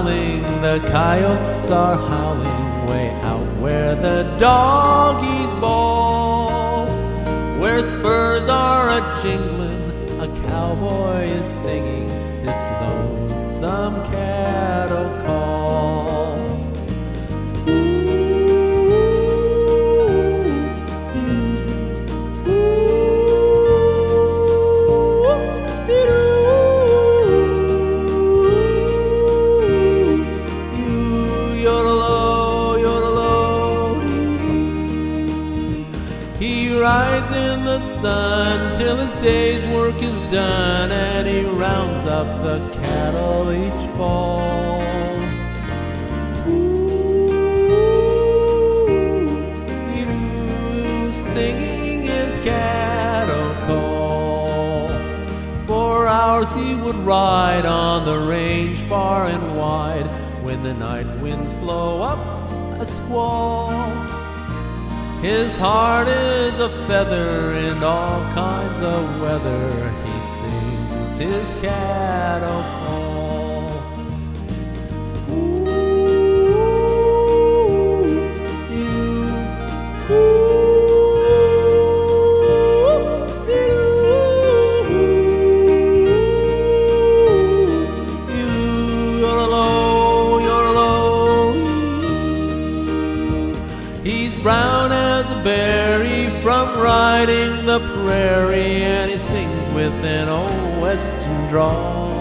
growling, the coyotes are howling way out where the doggies bawl. Where spurs are a-jingling, a cowboy is singing this lonesome cattle call. He rides in the sun till his day's work is done, and he rounds up the cattle each fall. Ooh, singing his cattle call. For hours he would ride on the range far and wide, when the night winds blow up a squall. His heart is a feather in all kinds of weather. He sings his cattle call. Ooh, you, he's brown as a berry from riding the prairie, and he sings with an old western drawl.